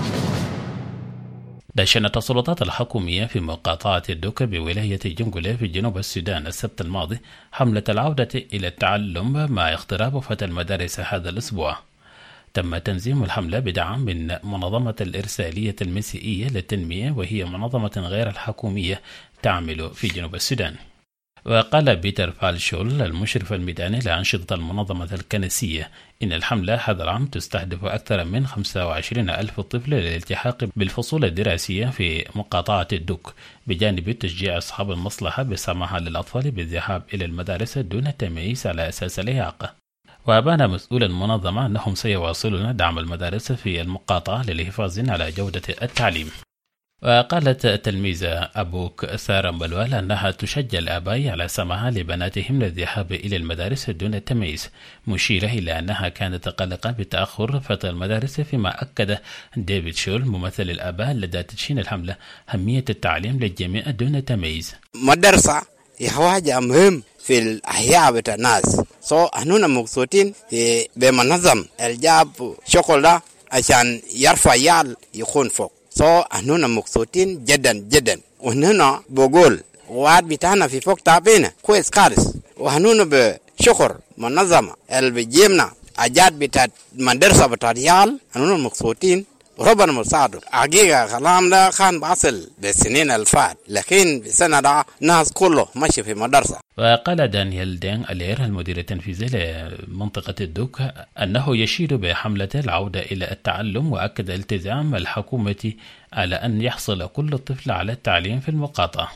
دشنت السلطات الحكومية في مقاطعة الدوكا بولاية جنجولة في جنوب السودان السبت الماضي حملة العودة إلى التعلم مع اقتراب فتح المدارس هذا الأسبوع. تم تنظيم الحملة بدعم من منظمة الإرسالية المسيحية للتنمية، وهي منظمة غير الحكومية تعمل في جنوب السودان. وقال بيتر فالشول المشرف الميداني لأنشطة المنظمة الكنسية إن الحملة هذا العام تستهدف أكثر من خمسة وعشرين ألف طفل للالتحاق بالفصول الدراسية في مقاطعة الدوك، بجانب تشجيع أصحاب المصلحة بالسماح للأطفال بالذهاب إلى المدارس دون تمييز على أساس الإعاقة. وأبان مسؤول المنظمة أنهم سيواصلون دعم المدارس في المقاطعة للحفاظ على جودة التعليم. وقالت التلميذة أبوك سارة بلوال أنها تشجع الآباء على سماح لبناتهم للذهاب إلى المدارس دون التمييز، مشيرة إلى أنها كانت قلقة بتأخر فتح المدارس، فيما أكد ديفيد شول ممثل الآباء لدى تدشين الحملة أهمية التعليم للجميع دون تمييز. مدرسة حاجة مهم في الأحياء بتاع الناس، سو أهنونا مقصودين بمنظم الجاب شغل ده عشان يرفع يال يكون فوق، سو أهنونا مقصودين جدا جدا. وهنا بقول وعد بتاعنا في فوق تعبينا كويس خالص، وهنونا بشكر منظمة اللي بيجيبنا أجاد بتاع مدرسة بتاع يال، أهنونا مقصودين ربنا مساعده. حقيقة كلام ده كان باصل بالسنين الفات، لكن بسنة ده ناس كله ماشي في مدرسة. وقال دانيال دين ألير المدير التنفيذي لمنطقة الدوك أنه يشيد بحملة العودة إلى التعلم، وأكد التزام الحكومة على أن يحصل كل طفل على التعليم في المقاطعة.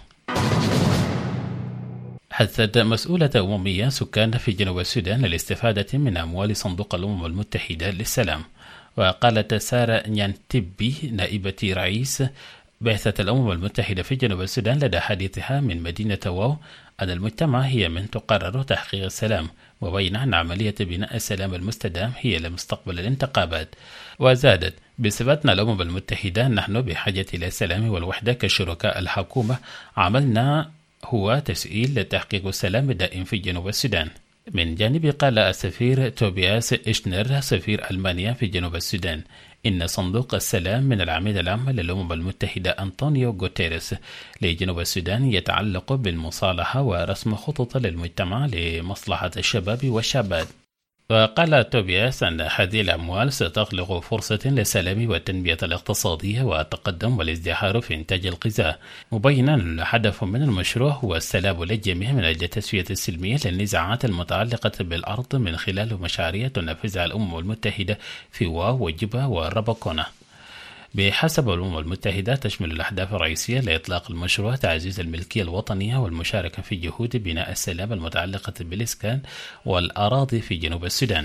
حثت مسؤولة أممية سكان في جنوب السودان للاستفادة من أموال صندوق الأمم المتحدة للسلام. وقالت سارة نيانتبي نائبة رئيس بعثة الأمم المتحدة في جنوب السودان لدى حديثها من مدينة واو أن المجتمع هي من تقرر تحقيق السلام، وبين أن عملية بناء السلام المستدام هي لمستقبل الانتخابات. وزادت بصفتنا الأمم المتحدة نحن بحاجة إلى السلام والوحدة كشركاء الحكومة، عملنا هو تسهيل لتحقيق السلام الدائم في جنوب السودان. من جانب قال السفير توبياس إشنر سفير ألمانيا في جنوب السودان إن صندوق السلام من العميد العام للأمم المتحدة أنطونيو غوتيريس لجنوب السودان يتعلق بالمصالحة ورسم خطط للمجتمع لمصلحة الشباب والشابات. وقال توبياس أن هذه الأموال ستخلق فرصة للسلام والتنمية الاقتصادية والتقدم والازدهار في إنتاج الغذاء، مبينا أن الهدف من المشروع هو السلام للجميع من أجل التسوية السلمية للنزاعات المتعلقة بالأرض من خلال مشاريع تنفذها الأمم المتحدة في واو وجبا وربكونا. بحسب الأمم المتحدة تشمل الأهداف الرئيسية لإطلاق المشروع تعزيز الملكية الوطنية والمشاركة في جهود بناء السلام المتعلقة بالإسكان والأراضي في جنوب السودان.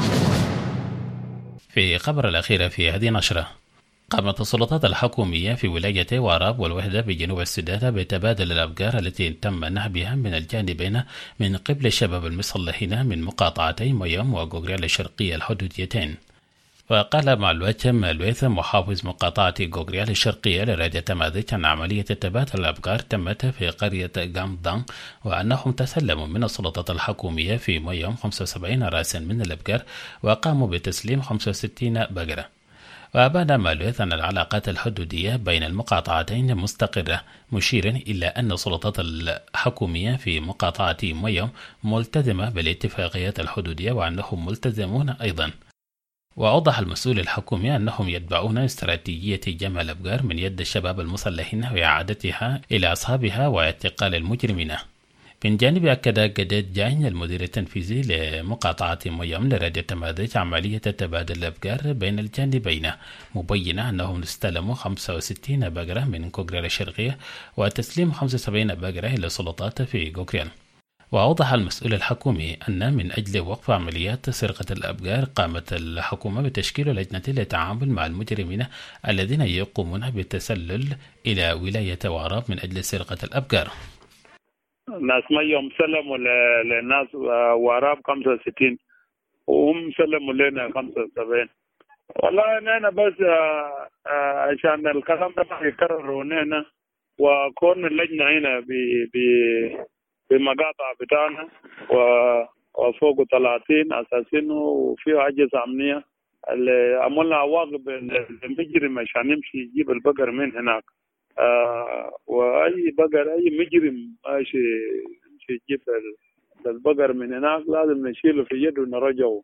في خبر الأخير في هذه النشرة، قامت السلطات الحكومية في ولاية واراب والوحدة بجنوب السودان بتبادل الأفكار التي تم نهبها من الجانبين من قبل الشباب المسلحين من مقاطعتي ميوم وغوغريال الشرقية الحدوديتين. وقال معلواتم الويث محافظ مقاطعة غوغريال الشرقية لراديو تماذج أن عملية تبادل الأفكار تمت في قرية غامدان، وأنهم تسلموا من السلطات الحكومية في ميوم خمسة وسبعين رأسا من الأبقار وقاموا بتسليم خمسة وستين بقرة. وأبان مالويث أن العلاقات الحدودية بين المقاطعتين مستقرة، مشيرا إلى أن السلطات الحكومية في مقاطعة ميوم ملتزمة بالاتفاقيات الحدودية وأنهم ملتزمون أيضا. وأوضح المسؤول الحكومي أنهم يتبعون استراتيجية جمع الأبقار من يد الشباب المسلحين وإعادتها إلى أصحابها واعتقال المجرمين. من جانب أكد جديد جاين المدير التنفيذي لمقاطعة ميوم لراديو تماذج عملية تبادل الأبقار بين الجانبين، مبينة أنهم استلموا خمسة وستين بقرة من غوغريال الشرقية وتسليم خمسة وسبعين بقرة إلى السلطات في غوغريال. وأوضح المسؤول الحكومي أن من أجل وقف عمليات سرقة الأبقار قامت الحكومة بتشكيل لجنة للتعامل مع المجرمين الذين يقومون بالتسلل إلى ولاية وراب من أجل سرقة الأبقار. ناس ما يوم سلموا للناس وراب خمسة وستين وهم سلموا لنا خمسة وسبعين. والله أنا بس عشان الكلام ده ما يكرر هنا وكون اللجنة هنا ب ب بمقاطع بتاعنا وفوق ثلاثين أساسين وفيه أجهزة أمنية اللي عملنا عواقب المجرم عشان يمشي يجيب البقر من هناك. آه وأي بقر أي مجرم ماشي يمشي يجيب البقر من هناك لازم نشيله في يده ونرجعه.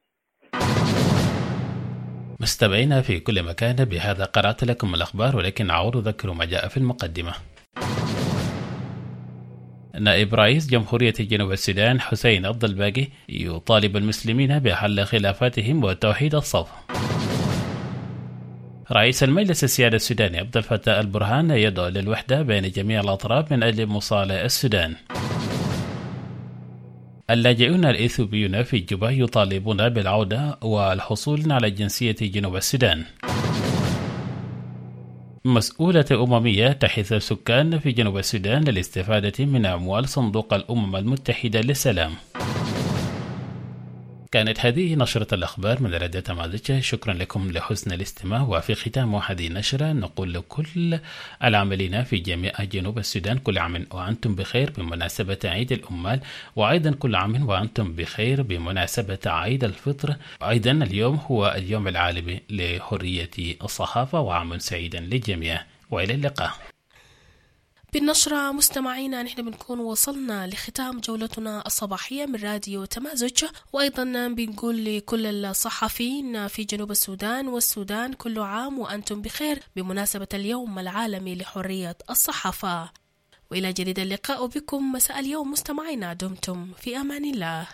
مستمعينا في كل مكان، بهذا قرأت لكم الأخبار، ولكن أعود أذكر ما جاء في المقدمة. نائب رئيس جمهورية جنوب السودان حسين عبد الباقي يطالب المسلمين بحل خلافاتهم وتوحيد الصف. رئيس المجلس السيادي السوداني عبد الفتاح البرهان يدعو للوحدة بين جميع الأطراف من أجل مصالح السودان. اللاجئون الإثيوبيون في جوبا يطالبون بالعودة والحصول على جنسية جنوب السودان. مسؤولة أممية تحث السكان في جنوب السودان للاستفادة من أموال صندوق الأمم المتحدة للسلام. كانت هذه نشرة الأخبار من راديو تمازج. شكرا لكم لحسن الاستماع، وفي ختام هذه النشرة نقول لكل العاملين في جميع جنوب السودان كل عام وأنتم بخير بمناسبة عيد الأمال، وأيضا كل عام وأنتم بخير بمناسبة عيد الفطر. أيضا اليوم هو اليوم العالمي لحرية الصحافة، وعام سعيدا للجميع، وإلى اللقاء. بالنشرة مستمعينا نحن بنكون وصلنا لختام جولتنا الصباحية من راديو تمازج، وأيضا بنقول لكل الصحفيين في جنوب السودان والسودان كل عام وأنتم بخير بمناسبة اليوم العالمي لحرية الصحافة. وإلى جديد اللقاء بكم مساء اليوم مستمعينا، دمتم في أمان الله.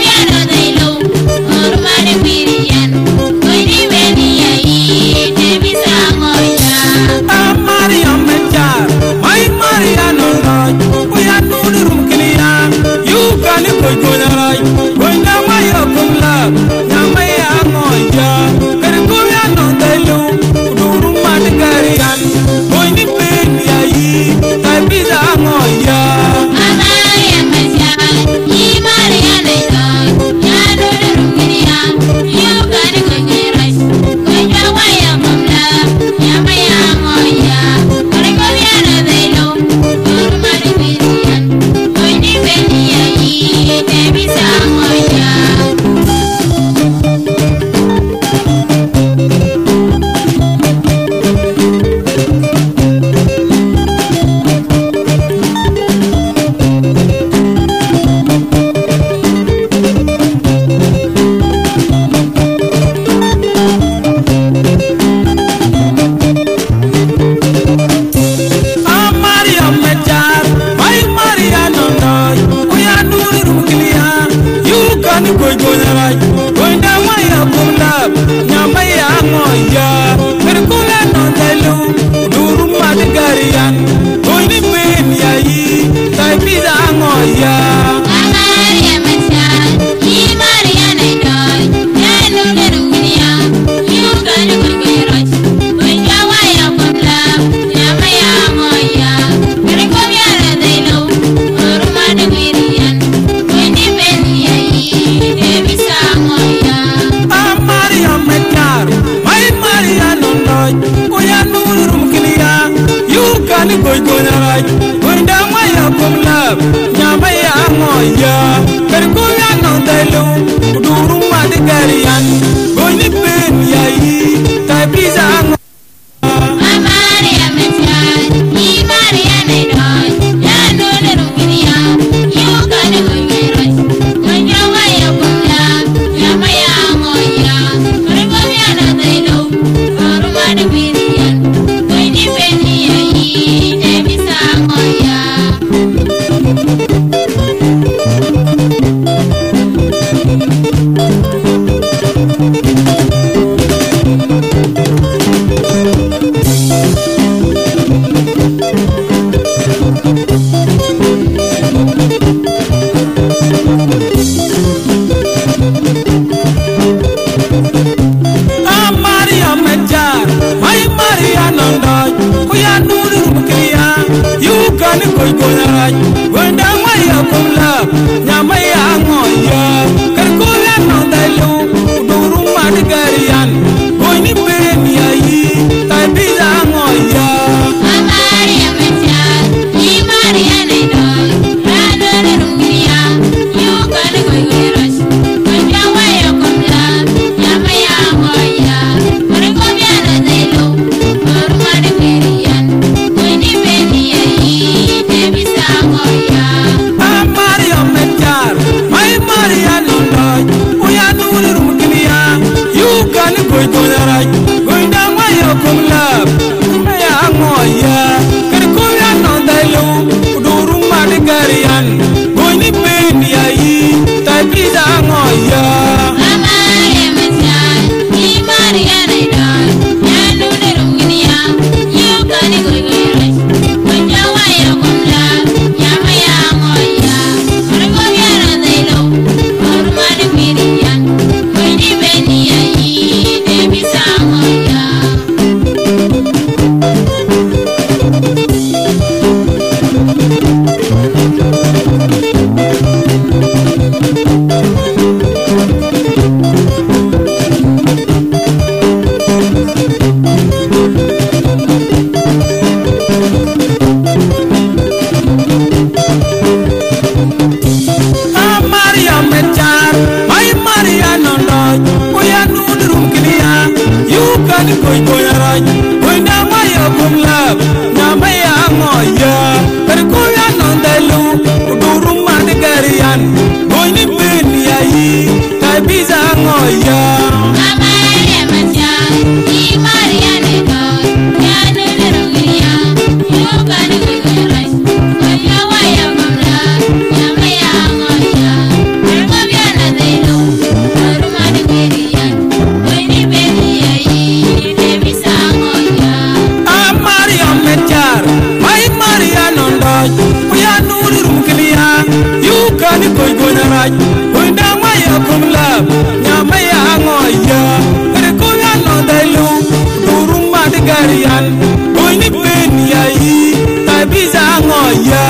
Baby raj Oya nudurum kiliya Yukan koy koy raj Koy na maya kum lab Na maya ngoya Per koya nondelu Udurum madegarian Koy ni ben yayi Tay biza ngoya Koy na maya kum lab Na maya ngoya Per koya nondelu Udurum madegarian Koy ni ben yayi Tay biza ngoya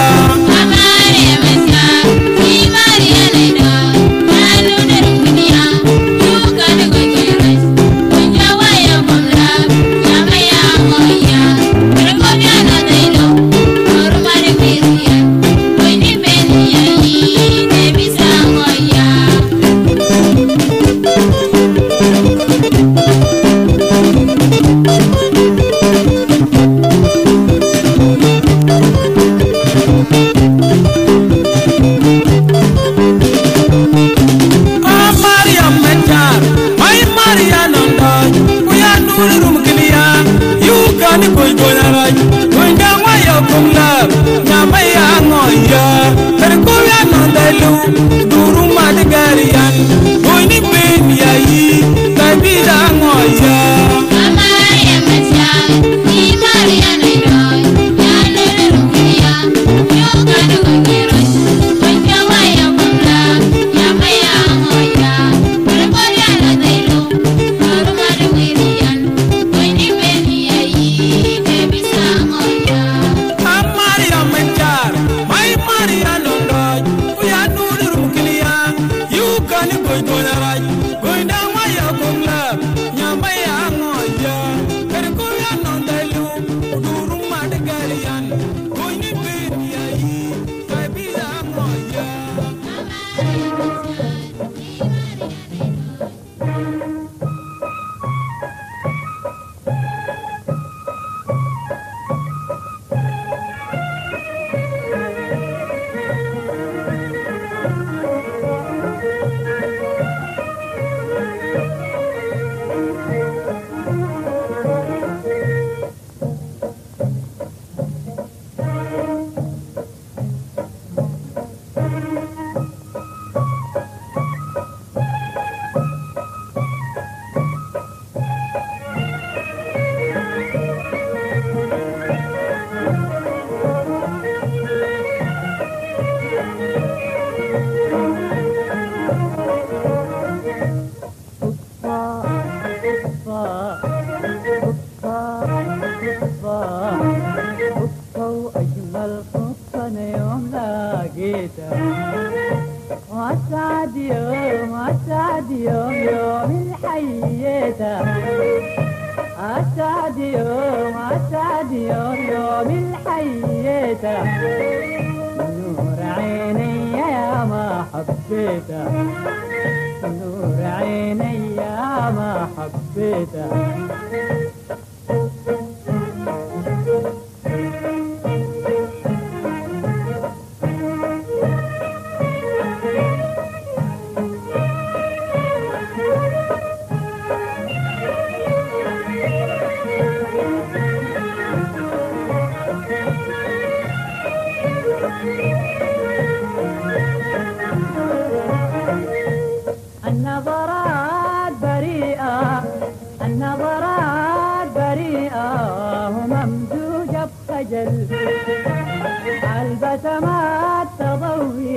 البسمات تضوي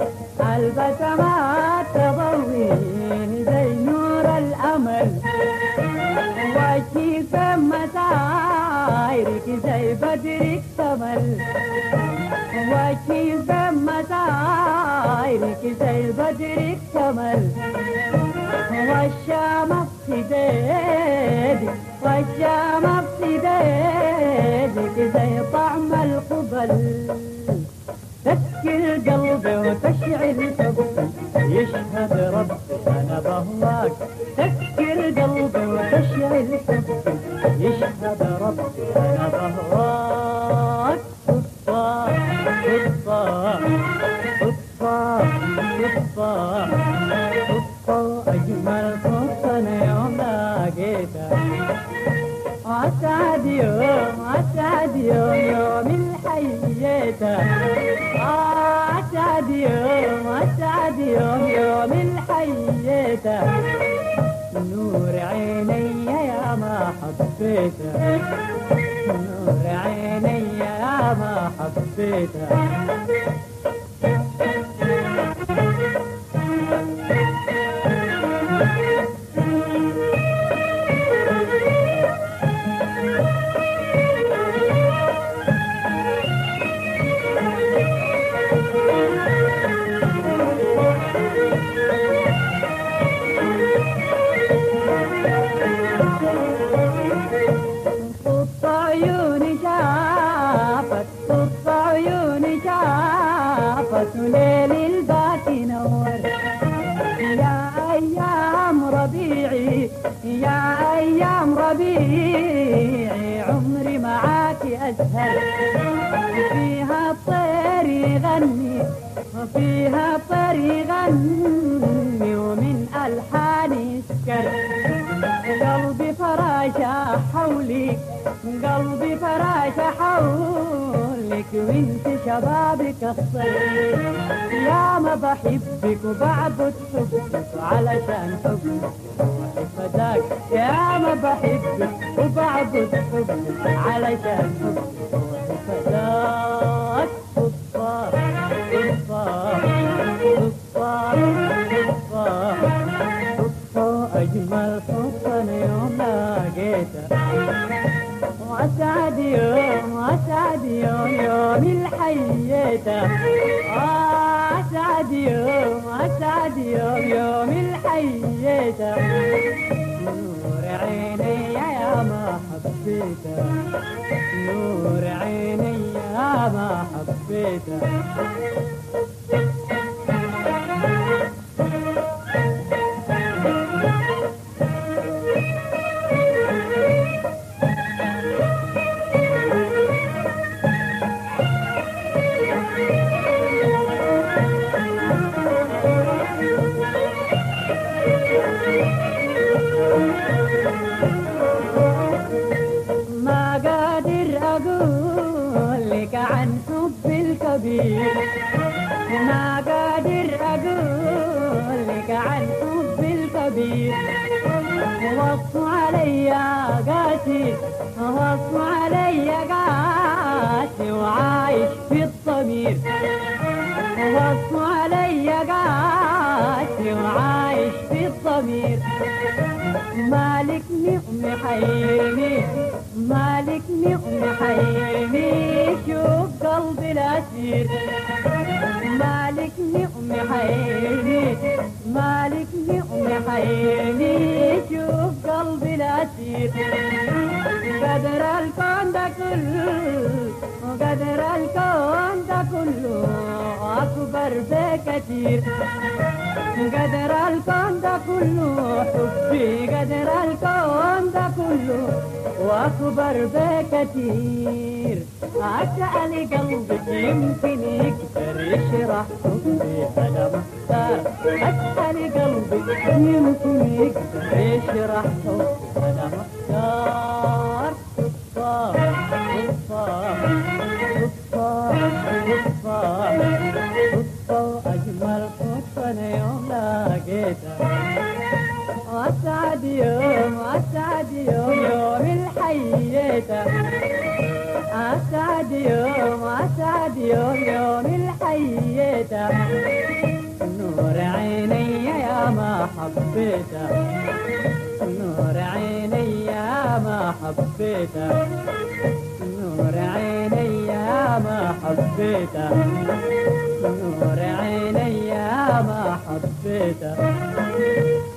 البسمات تضوي زي نور الأمل وجهي مسايرك زي بدرك تمل وجهي مسايرك زي بدرك تمل والشام في ديدك والشام في ديدك زي طعم القبل تسكي القلب وتشعل حبي يشهد ربي أنا أنا بهواك تسكر قلبي وتشعل حبي يشهد ربي أنا بهواك صدفة صدفة صدفة صدفة صدفة أجمل فرصة أنا يوم لقيتك أسعد يوم أسعد يوم يوم الحييتك أسعد يوم أسعد يوم يوم الحييتك نور عيني يا ما حبيتك نور عيني يا ما حبيتك ليل البات نور يا أيام ربيعي يا أيام ربيعي عمري معاك أزهر فيها الطير يغني فيها الطير يغني ومن ألحاني سكر قلبي فراشة حولي قلبي فراشة حولك وانت شبابك الصيف يا ما بحبك وبعبد حبك علشان حبك فداك يا ما بحبك وبعبد حبك علشان حبك فداك صدفة صدفة صدفة صدفة صدفة أجمل صدفة يوم لقيتك وأسعد يوم وأسعد يوم يوم الحييتك أسعد يوم وأسعد يوم يوم الحييتك نور عيني يا ما حبيتك نور عيني يا ما حبيتك ما قادر أقول لك عن حب الكبير وصوا علي قاسي وصوا علي قاسي وعايش في الضمير وصوا علي قاسي وعايش في الضمير مالك نقم حيرني مالك نقم حيرني شوف قلبي الأسير مالك نقم حيرني مالك نقم حيرني شوف قلبي الأسير قدر الكون ده كله قدر الكون ده كله أكبر بكتير قدر الكون ده كله حبي قدر الكون ده كله وأكبر بكتير أسأل قلبك يمكن يقدر يشرح حبي أنا محتار أسأل قلبك يمكن يقدر يشرح حبي أنا محتار صدفة صدفة صدفة صدفة أجمل صدفة أنا يوم لقيتك أسعد يوم أسعد يوم يوم الحييتك أسعد يوم أسعد يوم يوم الحييتك نور عيني يا ما حبيتك نور عيني يا ما حبيتك نور عيني يا ما حبيتك نور عيني يا ما حبيتك